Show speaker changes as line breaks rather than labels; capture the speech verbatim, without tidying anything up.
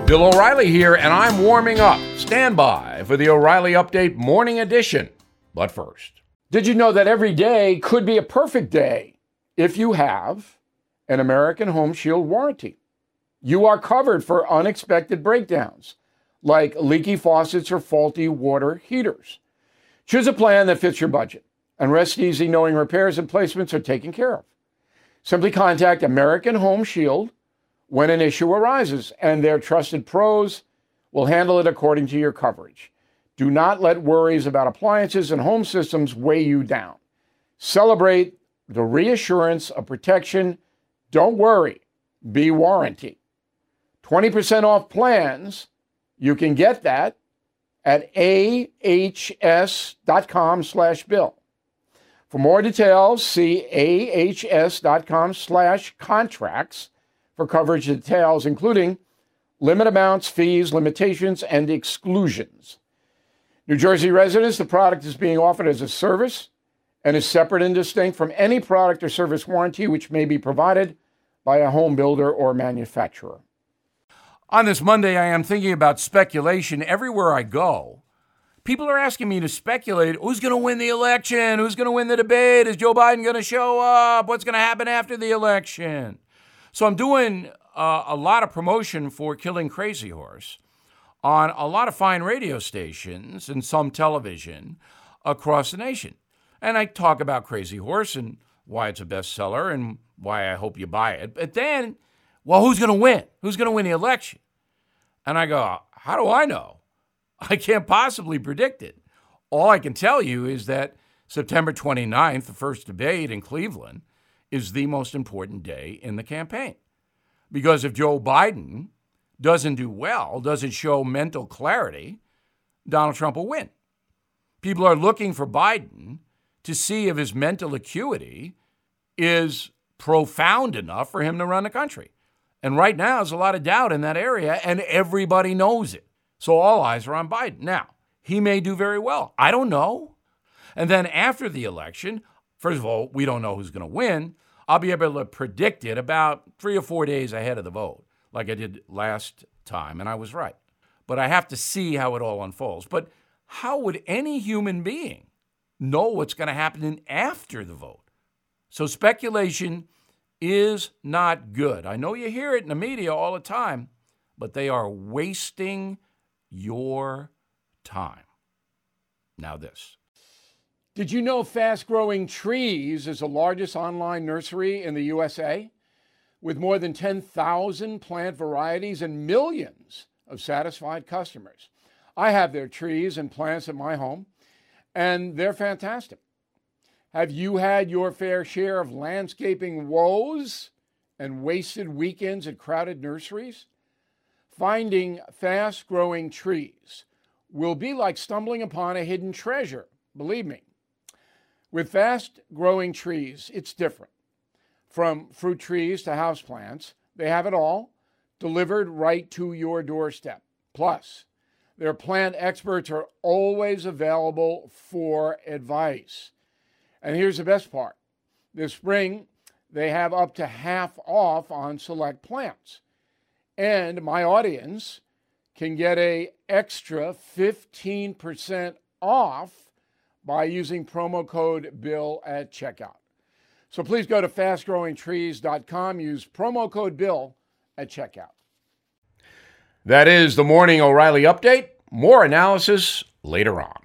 Bill O'Reilly here, and I'm warming up. Stand by for the O'Reilly Update Morning Edition. But first, did you know that every day could be a perfect day if you have an American Home Shield warranty? You are covered for unexpected breakdowns, like leaky faucets or faulty water heaters. Choose a plan that fits your budget, and rest easy knowing repairs and placements are taken care of. Simply contact American Home Shield when an issue arises, and their trusted pros will handle it according to your coverage. Do not let worries about appliances and home systems weigh you down. Celebrate the reassurance of protection. Don't worry, be warranty. twenty percent off plans. You can get that at ahs.com slash bill. For more details, see ahs.com slash contracts for coverage details, including limit amounts, fees, limitations, and exclusions. New Jersey residents, the product is being offered as a service and is separate and distinct from any product or service warranty which may be provided by a home builder or manufacturer. On this Monday, I am thinking about speculation everywhere I go. People are asking me to speculate who's going to win the election, who's going to win the debate, is Joe Biden going to show up, what's going to happen after the election. So I'm doing uh, a lot of promotion for Killing Crazy Horse on a lot of fine radio stations and some television across the nation. And I talk about Crazy Horse and why it's a bestseller and why I hope you buy it. But then, well, who's going to win? Who's going to win the election? And I go, how do I know? I can't possibly predict it. All I can tell you is that September twenty-ninth, the first debate in Cleveland, is the most important day in the campaign. Because if Joe Biden doesn't do well, doesn't show mental clarity, Donald Trump will win. People are looking for Biden to see if his mental acuity is profound enough for him to run the country. And right now, there's a lot of doubt in that area, and everybody knows it. So all eyes are on Biden. Now, he may do very well. I don't know. And then after the election, first of all, we don't know who's going to win. I'll be able to predict it about three or four days ahead of the vote, like I did last time, and I was right. But I have to see how it all unfolds. But how would any human being know what's going to happen after the vote? So speculation is not good. I know you hear it in the media all the time, but they are wasting your time. Now this. Did you know Fast Growing Trees is the largest online nursery in the U S A? With more than ten thousand plant varieties and millions of satisfied customers. I have their trees and plants at my home, and they're fantastic. Have you had your fair share of landscaping woes and wasted weekends at crowded nurseries? Finding Fast Growing Trees will be like stumbling upon a hidden treasure, believe me. With Fast Growing Trees, it's different. From fruit trees to houseplants, they have it all delivered right to your doorstep. Plus, their plant experts are always available for advice. And here's the best part. This spring, they have up to half off on select plants. And my audience can get an extra fifteen percent off by using promo code BILL at checkout. So please go to fast growing trees dot com, use promo code BILL at checkout. That is the Morning O'Reilly Update. More analysis later on.